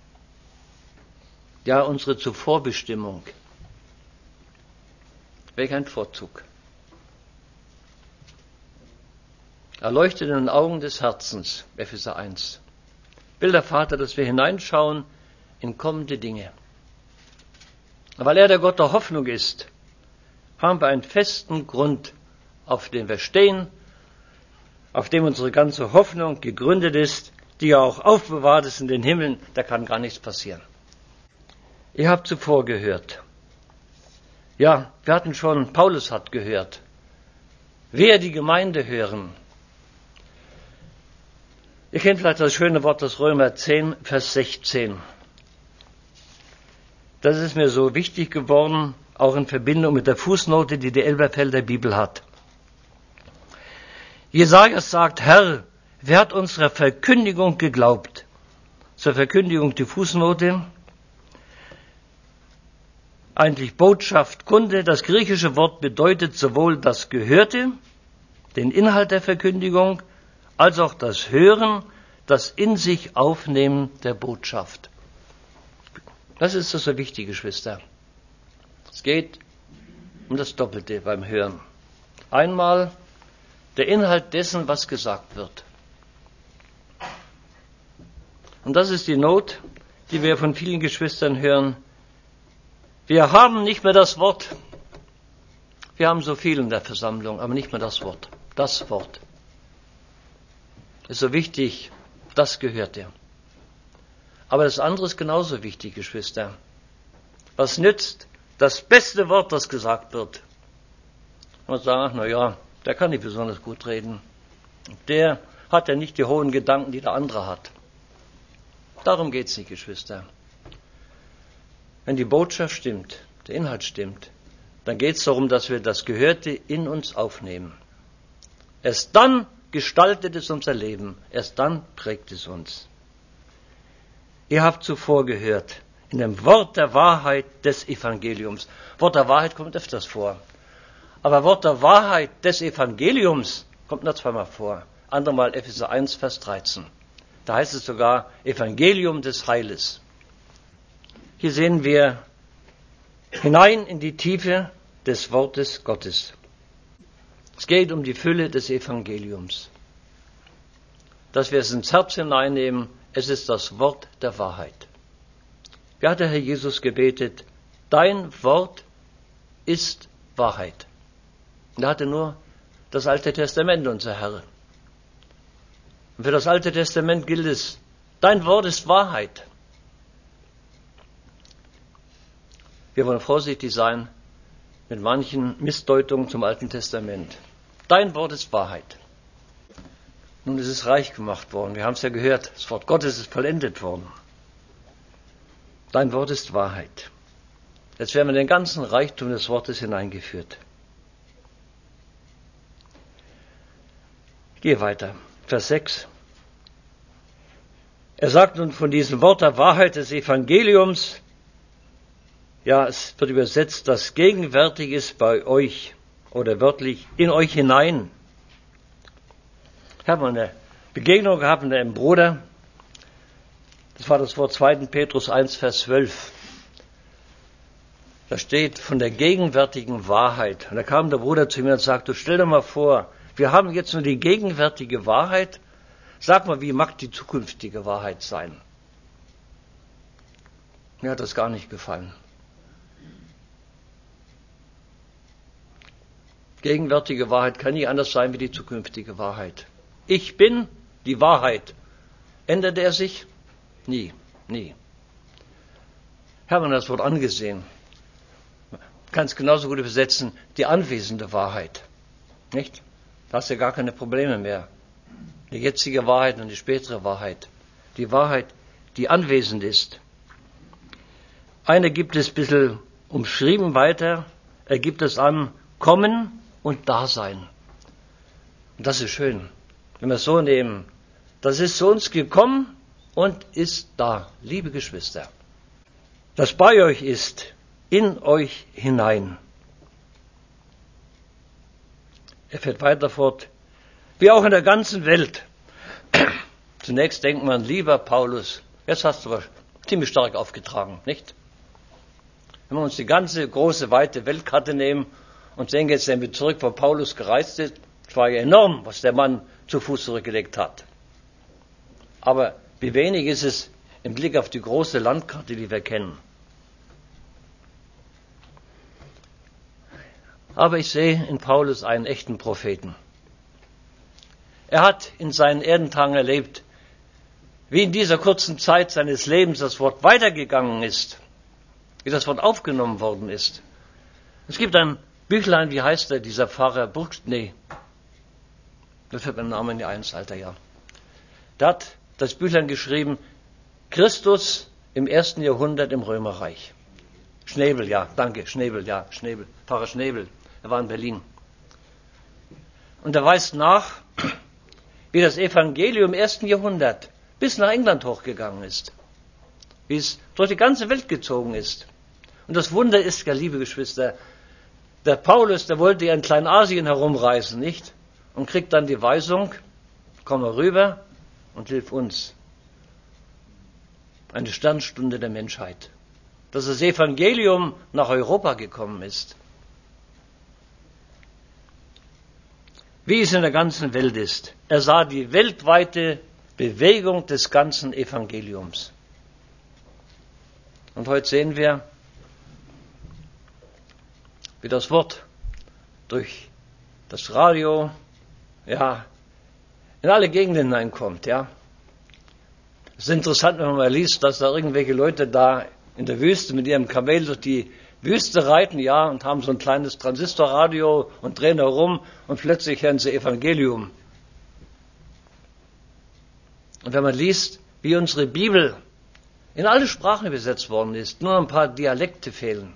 Ja, unsere Zuvorbestimmung. Welch ein Vorzug. Erleuchtet in den Augen des Herzens, Epheser 1. Will der Vater, dass wir hineinschauen in kommende Dinge. Weil er der Gott der Hoffnung ist, haben wir einen festen Grund, auf dem wir stehen, auf dem unsere ganze Hoffnung gegründet ist, die ja auch aufbewahrt ist in den Himmeln, da kann gar nichts passieren. Ihr habt zuvor gehört. Ja, wir hatten schon, Paulus hat gehört. Wer die Gemeinde hören. Ihr kennt vielleicht das schöne Wort aus Römer 10, Vers 16. Das ist mir so wichtig geworden, auch in Verbindung mit der Fußnote, die die Elberfelder Bibel hat. Jesaja sagt, Herr, wer hat unserer Verkündigung geglaubt? Zur Verkündigung die Fußnote. Eigentlich Botschaft, Kunde. Das griechische Wort bedeutet sowohl das Gehörte, den Inhalt der Verkündigung, als auch das Hören, das in sich Aufnehmen der Botschaft. Das ist das so wichtig, Geschwister. Es geht um das Doppelte beim Hören. Einmal der Inhalt dessen, was gesagt wird. Und das ist die Not, die wir von vielen Geschwistern hören. Wir haben nicht mehr das Wort. Wir haben so viel in der Versammlung, aber nicht mehr das Wort. Das Wort ist so wichtig, das gehört dir. Aber das andere ist genauso wichtig, Geschwister. Was nützt das beste Wort, das gesagt wird? Man sagt, na ja, der kann nicht besonders gut reden. Der hat ja nicht die hohen Gedanken, die der andere hat. Darum geht's nicht, Geschwister. Wenn die Botschaft stimmt, der Inhalt stimmt, dann geht es darum, dass wir das Gehörte in uns aufnehmen. Erst dann gestaltet es unser Leben, erst dann prägt es uns. Ihr habt zuvor gehört, in dem Wort der Wahrheit des Evangeliums. Wort der Wahrheit kommt öfters vor. Aber Wort der Wahrheit des Evangeliums kommt nur zweimal vor. Andermal Epheser 1, Vers 13. Da heißt es sogar Evangelium des Heiles. Hier sehen wir hinein in die Tiefe des Wortes Gottes. Es geht um die Fülle des Evangeliums. Dass wir es ins Herz hineinnehmen, es ist das Wort der Wahrheit. Wie hat der Herr Jesus gebetet? Dein Wort ist Wahrheit. Und er hatte nur das Alte Testament, unser Herr. Und für das Alte Testament gilt es, dein Wort ist Wahrheit. Wir wollen vorsichtig sein mit manchen Missdeutungen zum Alten Testament. Dein Wort ist Wahrheit. Nun ist es reich gemacht worden. Wir haben es ja gehört. Das Wort Gottes ist vollendet worden. Dein Wort ist Wahrheit. Jetzt werden wir in den ganzen Reichtum des Wortes hineingeführt. Gehe weiter. Vers 6. Er sagt nun von diesem Wort der Wahrheit des Evangeliums, ja, es wird übersetzt, das gegenwärtig ist bei euch oder wörtlich in euch hinein. Ich habe eine Begegnung gehabt mit einem Bruder. Das war das Wort 2. Petrus 1, Vers 12. Da steht von der gegenwärtigen Wahrheit. Und da kam der Bruder zu mir und sagte, stell dir mal vor, wir haben jetzt nur die gegenwärtige Wahrheit. Sag mal, wie mag die zukünftige Wahrheit sein? Mir hat das gar nicht gefallen. Gegenwärtige Wahrheit kann nicht anders sein wie die zukünftige Wahrheit. Ich bin die Wahrheit. Ändert er sich? Nie, nie. Ich habe mir das Wort angesehen. Man kann es genauso gut übersetzen, die anwesende Wahrheit. Nicht? Da hast du gar keine Probleme mehr. Die jetzige Wahrheit und die spätere Wahrheit. Die Wahrheit, die anwesend ist. Eine gibt es ein bisschen umschrieben weiter. Er gibt es an Kommen und Dasein. Und das ist schön. Wenn wir es so nehmen, Das ist zu uns gekommen und ist da, liebe Geschwister. Das bei euch ist, in euch hinein. Er fährt weiter fort, wie auch in der ganzen Welt. Zunächst denkt man, lieber Paulus, jetzt hast du was ziemlich stark aufgetragen, nicht? Wenn wir uns die ganze große, weite Weltkarte nehmen und sehen jetzt, wenn wir zurück, wo Paulus gereist ist, es war ja enorm, was der Mann zu Fuß zurückgelegt hat. Aber wie wenig ist es im Blick auf die große Landkarte, die wir kennen. Aber ich sehe in Paulus einen echten Propheten. Er hat in seinen Erdentagen erlebt, wie in dieser kurzen Zeit seines Lebens das Wort weitergegangen ist, wie das Wort aufgenommen worden ist. Es gibt ein Büchlein, wie heißt er, dieser Pfarrer Burgstnee. Das fällt mir der Name nicht ein, das alter Jahr. Der hat das Büchlein geschrieben, Christus im 1. Jahrhundert im Römerreich. Schnebel, ja, danke, Schnebel, Pfarrer Schnebel, er war in Berlin. Und er weist nach, wie das Evangelium im 1. Jahrhundert bis nach England hochgegangen ist, wie es durch die ganze Welt gezogen ist. Und das Wunder ist ja, liebe Geschwister, der Paulus, der wollte ja in Kleinasien herumreisen, nicht? Und kriegt dann die Weisung, komm mal rüber und hilf uns. Eine Sternstunde der Menschheit. Dass das Evangelium nach Europa gekommen ist. Wie es in der ganzen Welt ist. Er sah die weltweite Bewegung des ganzen Evangeliums. Und heute sehen wir, wie das Wort durch das Radio, ja, in alle Gegenden hineinkommt, ja. Es ist interessant, wenn man mal liest, dass da irgendwelche Leute da in der Wüste mit ihrem Kamel durch die Wüste reiten, ja, und haben so ein kleines Transistorradio und drehen herum und plötzlich hören sie Evangelium. Und wenn man liest, wie unsere Bibel in alle Sprachen übersetzt worden ist, nur ein paar Dialekte fehlen,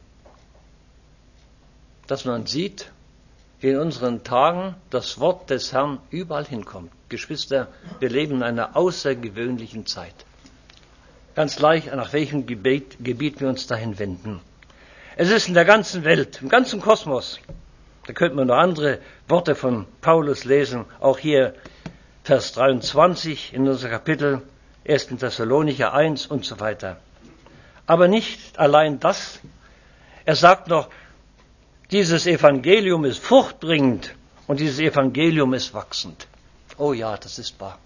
dass man sieht, wie in unseren Tagen das Wort des Herrn überall hinkommt. Geschwister, wir leben in einer außergewöhnlichen Zeit. Ganz gleich, nach welchem Gebiet wir uns dahin wenden. Es ist in der ganzen Welt, im ganzen Kosmos. Da könnte man noch andere Worte von Paulus lesen, auch hier Vers 23 in unserem Kapitel, 1. Thessalonicher 1 und so weiter. Aber nicht allein das. Er sagt noch, dieses Evangelium ist fruchtbringend und dieses Evangelium ist wachsend. Oh ja, das ist wahr.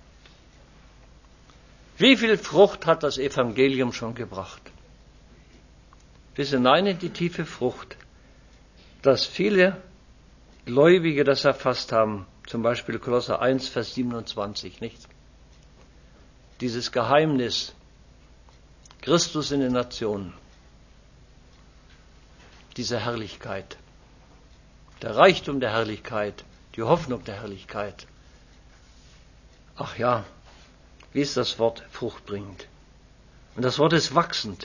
Wie viel Frucht hat das Evangelium schon gebracht? Bis hinein in die tiefe Frucht, dass viele Gläubige das erfasst haben. Zum Beispiel Kolosser 1, Vers 27, nicht? Dieses Geheimnis, Christus in den Nationen, diese Herrlichkeit, der Reichtum der Herrlichkeit, die Hoffnung der Herrlichkeit. Ach ja, wie ist das Wort fruchtbringend? Und das Wort ist wachsend.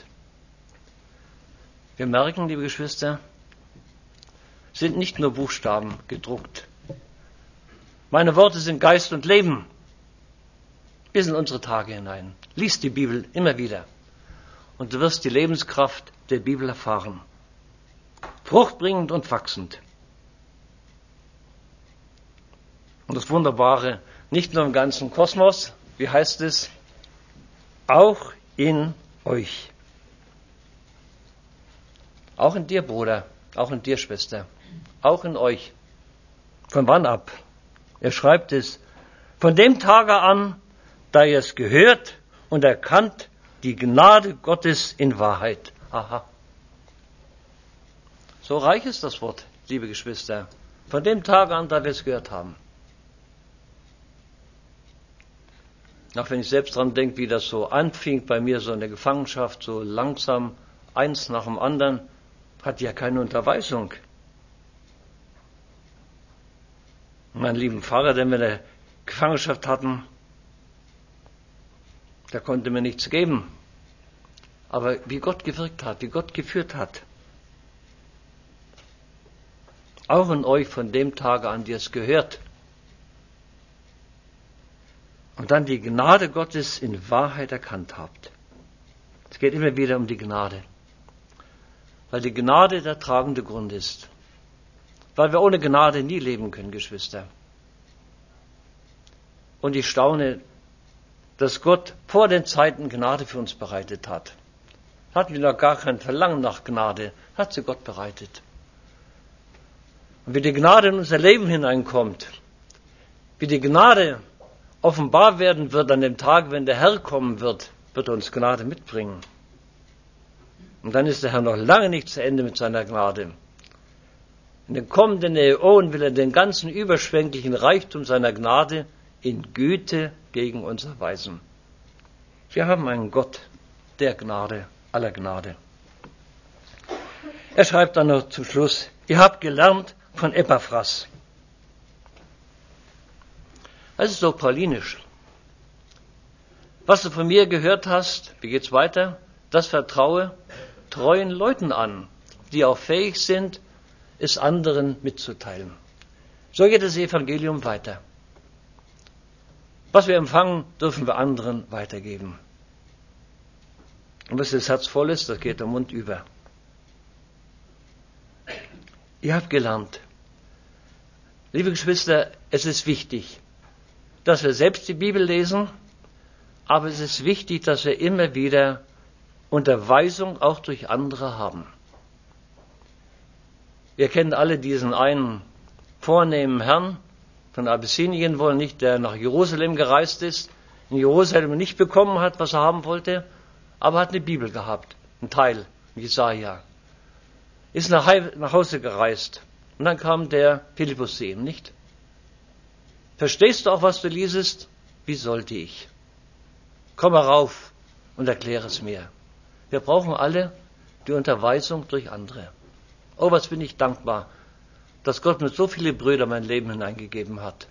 Wir merken, liebe Geschwister, sind nicht nur Buchstaben gedruckt. Meine Worte sind Geist und Leben. Bis in unsere Tage hinein. Lies die Bibel immer wieder. Und du wirst die Lebenskraft der Bibel erfahren. Fruchtbringend und wachsend. Und das Wunderbare, nicht nur im ganzen Kosmos, wie heißt es, auch in euch. Auch in dir, Bruder, auch in dir, Schwester, auch in euch. Von wann ab? Er schreibt es, von dem Tage an, da ihr es gehört und erkannt, die Gnade Gottes in Wahrheit. Aha. So reich ist das Wort, liebe Geschwister, von dem Tage an, da wir es gehört haben. Auch wenn ich selbst dran denke, wie das so anfing bei mir, so in der Gefangenschaft, so langsam, eins nach dem anderen, hatte ja keine Unterweisung. Mein lieben Pfarrer, den wir in der Gefangenschaft hatten, der konnte mir nichts geben. Aber wie Gott gewirkt hat, wie Gott geführt hat. Auch in euch von dem Tage an, die es gehört. und dann die Gnade Gottes in Wahrheit erkannt habt. Es geht immer wieder um die Gnade, weil die Gnade der tragende Grund ist, weil wir ohne Gnade nie leben können, Geschwister. Und ich staune, dass Gott vor den Zeiten Gnade für uns bereitet hat. Hatten wir noch gar kein Verlangen nach Gnade, hat sie Gott bereitet. Und wie die Gnade in unser Leben hineinkommt, wie die Gnade offenbar werden wird an dem Tag, wenn der Herr kommen wird, wird er uns Gnade mitbringen. Und dann ist der Herr noch lange nicht zu Ende mit seiner Gnade. In den kommenden Äonen will er den ganzen überschwänglichen Reichtum seiner Gnade in Güte gegen uns erweisen. Wir haben einen Gott der Gnade, aller Gnade. Er schreibt dann noch zum Schluss, ihr habt gelernt von Epaphras. Das ist so paulinisch. Was du von mir gehört hast, wie geht's weiter? Das vertraue treuen Leuten an, die auch fähig sind, es anderen mitzuteilen. So geht das Evangelium weiter. Was wir empfangen, dürfen wir anderen weitergeben. Und was das Herz voll ist, das geht der Mund über. Ihr habt gelernt. Liebe Geschwister, es ist wichtig, dass wir selbst die Bibel lesen, aber es ist wichtig, dass wir immer wieder Unterweisung auch durch andere haben. Wir kennen alle diesen einen vornehmen Herrn von Abyssinien wohl nicht, der nach Jerusalem gereist ist, in Jerusalem nicht bekommen hat, was er haben wollte, aber hat eine Bibel gehabt, ein Teil, Jesaja. Ist nach Hause gereist und dann kam der Philippus zu ihm, nicht? Verstehst du auch, was du liesest? Wie sollte ich? Komm herauf und erkläre es mir. Wir brauchen alle die Unterweisung durch andere. Oh, was bin ich dankbar, dass Gott mir so viele Brüder in mein Leben hineingegeben hat.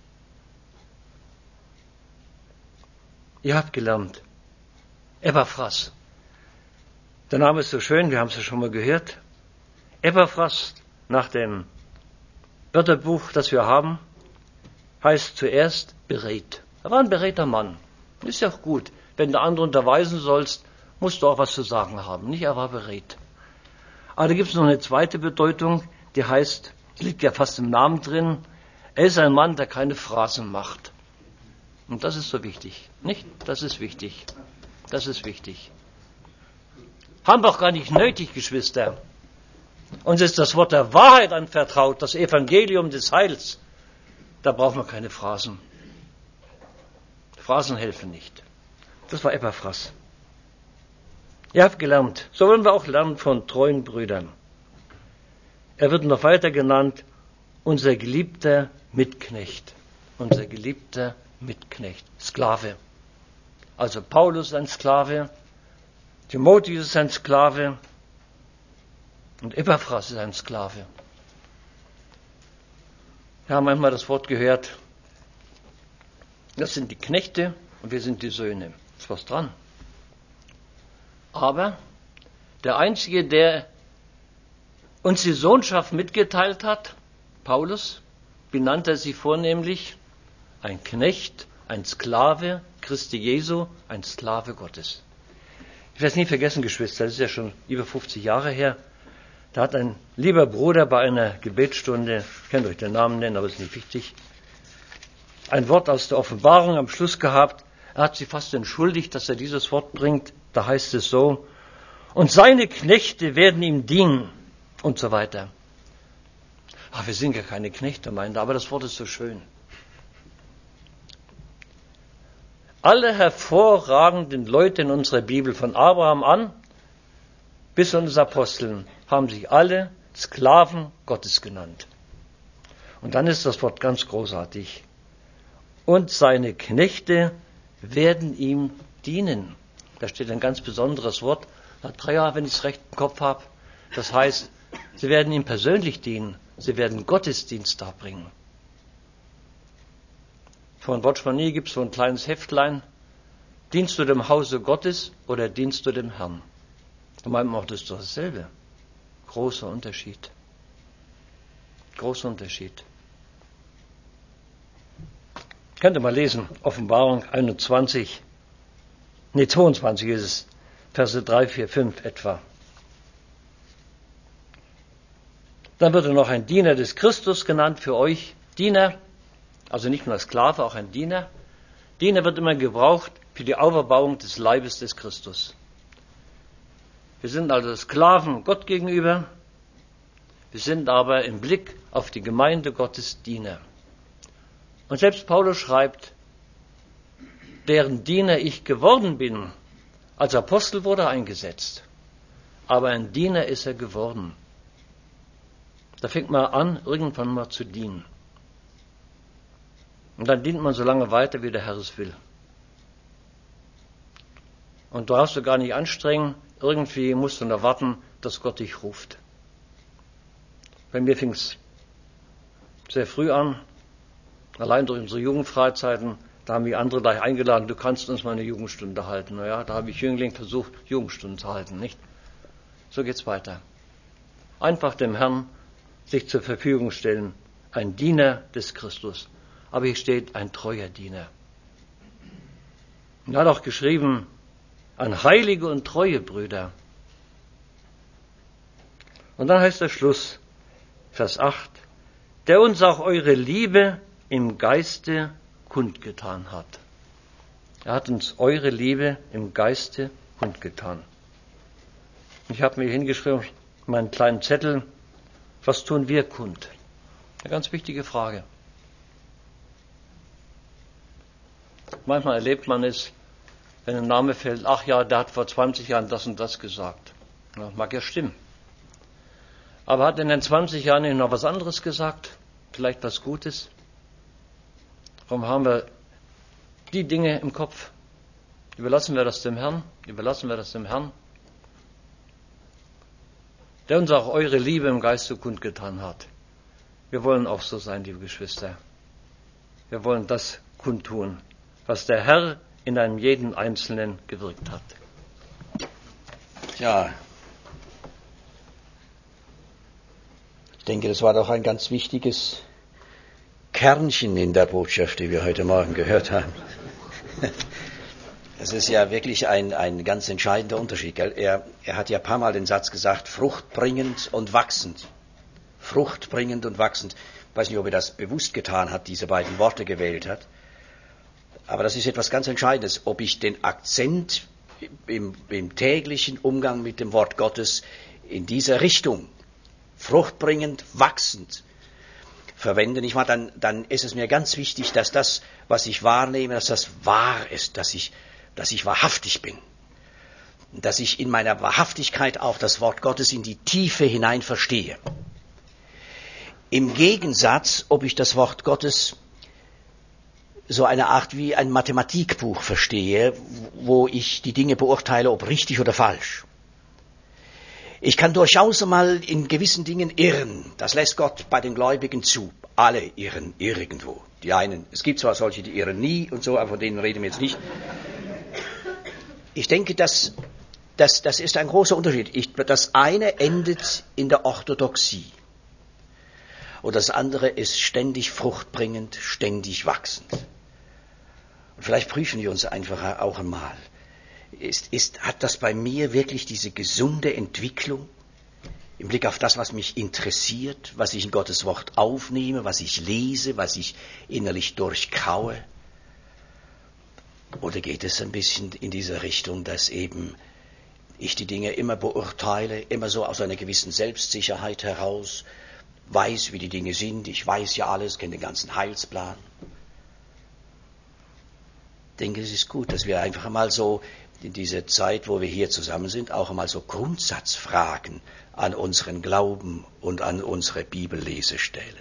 Ihr habt gelernt. Epaphras. Der Name ist so schön, wir haben es ja schon mal gehört. Epaphras, nach dem Wörterbuch, das wir haben, heißt zuerst beredt. Er war ein beredter Mann. Ist ja auch gut. Wenn du andere unterweisen sollst, musst du auch was zu sagen haben. Nicht, er war beredt. Aber da gibt es noch eine zweite Bedeutung, die heißt, liegt ja fast im Namen drin, er ist ein Mann, der keine Phrasen macht. Und das ist so wichtig. Nicht? Das ist wichtig. Das ist wichtig. Haben wir auch gar nicht nötig, Geschwister. Uns ist das Wort der Wahrheit anvertraut, das Evangelium des Heils. Da brauchen wir keine Phrasen. Phrasen helfen nicht. Das war Epaphras. Ihr habt gelernt. So wollen wir auch lernen von treuen Brüdern. Er wird noch weiter genannt, unser geliebter Mitknecht. Unser geliebter Mitknecht. Sklave. Also Paulus ist ein Sklave, Timotheus ist ein Sklave und Epaphras ist ein Sklave. Wir haben manchmal das Wort gehört, das sind die Knechte und wir sind die Söhne. Ist was dran. Aber der Einzige, der uns die Sohnschaft mitgeteilt hat, Paulus, benannte er sich vornehmlich ein Knecht, ein Sklave Christi Jesu, ein Sklave Gottes. Ich werde es nie vergessen, Geschwister, das ist ja schon über 50 Jahre her. Da hat ein lieber Bruder bei einer Gebetsstunde, ich kann euch den Namen nennen, aber es ist nicht wichtig, ein Wort aus der Offenbarung am Schluss gehabt. Er hat sich fast entschuldigt, dass er dieses Wort bringt. Da heißt es so, und seine Knechte werden ihm dienen und so weiter. Ach, wir sind ja keine Knechte, meint er, aber das Wort ist so schön. Alle hervorragenden Leute in unserer Bibel, von Abraham an bis zu uns Aposteln, haben sich alle Sklaven Gottes genannt. Und dann ist das Wort ganz großartig. Und seine Knechte werden ihm dienen. Da steht ein ganz besonderes Wort, nach 3 Jahren, wenn ich es recht im Kopf habe. Das heißt, sie werden ihm persönlich dienen. Sie werden Gottesdienst darbringen. Von Watchman Nee gibt es so ein kleines Heftlein. Dienst du dem Hause Gottes oder dienst du dem Herrn? Da meint man auch, das ist doch dasselbe. Großer Unterschied. Großer Unterschied. Könnt ihr mal lesen, Offenbarung 22 ist es, Verse 3, 4, 5 etwa. Dann wird er noch ein Diener des Christus genannt für euch. Diener, also nicht nur Sklave, auch ein Diener. Diener wird immer gebraucht für die Auferbauung des Leibes des Christus. Wir sind also Sklaven Gott gegenüber. Wir sind aber im Blick auf die Gemeinde Gottes Diener. Und selbst Paulus schreibt, deren Diener ich geworden bin. Als Apostel wurde er eingesetzt. Aber ein Diener ist er geworden. Da fängt man an, irgendwann mal zu dienen. Und dann dient man so lange weiter, wie der Herr es will. Und du brauchst du gar nicht anstrengen, irgendwie musst du nur warten, dass Gott dich ruft. Bei mir fing es sehr früh an, allein durch unsere Jugendfreizeiten, da haben mich andere gleich eingeladen, du kannst uns mal eine Jugendstunde halten. Naja, da habe ich Jüngling versucht, Jugendstunden zu halten, nicht? So geht's weiter. Einfach dem Herrn sich zur Verfügung stellen, ein Diener des Christus. Aber hier steht ein treuer Diener. Und er hat auch geschrieben, an heilige und treue Brüder. Und dann heißt der Schluss, Vers 8, der uns auch eure Liebe im Geiste kundgetan hat. Er hat uns eure Liebe im Geiste kundgetan. Ich habe mir hingeschrieben, meinen kleinen Zettel, was tun wir kund? Eine ganz wichtige Frage. Manchmal erlebt man es, wenn ein Name fällt, ach ja, der hat vor 20 Jahren das und das gesagt. Das mag ja stimmen. Aber hat er in den 20 Jahren nicht noch was anderes gesagt? Vielleicht was Gutes? Warum haben wir die Dinge im Kopf? Überlassen wir das dem Herrn? Der uns auch eure Liebe im Geiste kundgetan hat. Wir wollen auch so sein, liebe Geschwister. Wir wollen das kundtun, was der Herr in einem jeden Einzelnen gewirkt hat. Ja, ich denke, das war doch ein ganz wichtiges Kernchen in der Botschaft, die wir heute Morgen gehört haben. Es ist ja wirklich ein ganz entscheidender Unterschied. Gell? Er hat ja ein paar Mal den Satz gesagt, fruchtbringend und wachsend. Fruchtbringend und wachsend. Ich weiß nicht, ob er das bewusst getan hat, diese beiden Worte gewählt hat. Aber das ist etwas ganz Entscheidendes, ob ich den Akzent im täglichen Umgang mit dem Wort Gottes in dieser Richtung, fruchtbringend, wachsend, verwende. Nicht wahr? Dann ist es mir ganz wichtig, dass das, was ich wahrnehme, dass das wahr ist, dass ich wahrhaftig bin. Dass ich in meiner Wahrhaftigkeit auch das Wort Gottes in die Tiefe hinein verstehe. Im Gegensatz, ob ich das Wort Gottes so eine Art wie ein Mathematikbuch verstehe, wo ich die Dinge beurteile, ob richtig oder falsch. Ich kann durchaus einmal in gewissen Dingen irren. Das lässt Gott bei den Gläubigen zu. Alle irren irgendwo. Die einen, es gibt zwar solche, die irren nie und so, aber von denen reden wir jetzt nicht. Ich denke, das ist ein großer Unterschied. Das eine endet in der Orthodoxie. Und das andere ist ständig fruchtbringend, ständig wachsend. Und vielleicht prüfen wir uns einfach auch einmal. Hat das bei mir wirklich diese gesunde Entwicklung im Blick auf das, was mich interessiert, was ich in Gottes Wort aufnehme, was ich lese, was ich innerlich durchkaue? Oder geht es ein bisschen in diese Richtung, dass eben ich die Dinge immer beurteile, immer so aus einer gewissen Selbstsicherheit heraus, weiß, wie die Dinge sind, ich weiß ja alles, kenne den ganzen Heilsplan? Ich denke, es ist gut, dass wir einfach einmal so in dieser Zeit, wo wir hier zusammen sind, auch einmal so Grundsatzfragen an unseren Glauben und an unsere Bibellese stellen.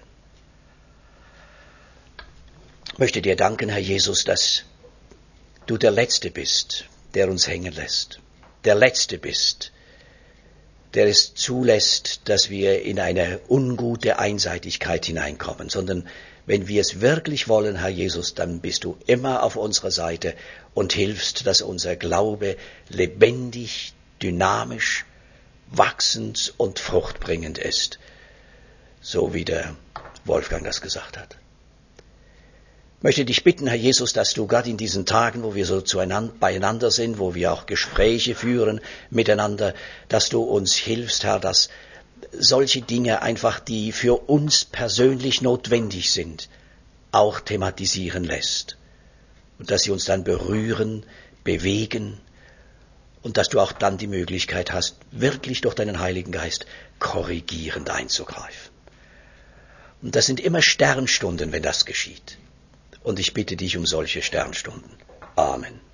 Ich möchte dir danken, Herr Jesus, dass du der Letzte bist, der uns hängen lässt. Der Letzte bist, der es zulässt, dass wir in eine ungute Einseitigkeit hineinkommen, sondern wenn wir es wirklich wollen, Herr Jesus, dann bist du immer auf unserer Seite und hilfst, dass unser Glaube lebendig, dynamisch, wachsend und fruchtbringend ist, so wie der Wolfgang das gesagt hat. Ich möchte dich bitten, Herr Jesus, dass du gerade in diesen Tagen, wo wir so beieinander sind, wo wir auch Gespräche führen miteinander, dass du uns hilfst, Herr, dass solche Dinge einfach, die für uns persönlich notwendig sind, auch thematisieren lässt. Und dass sie uns dann berühren, bewegen und dass du auch dann die Möglichkeit hast, wirklich durch deinen Heiligen Geist korrigierend einzugreifen. Und das sind immer Sternstunden, wenn das geschieht. Und ich bitte dich um solche Sternstunden. Amen.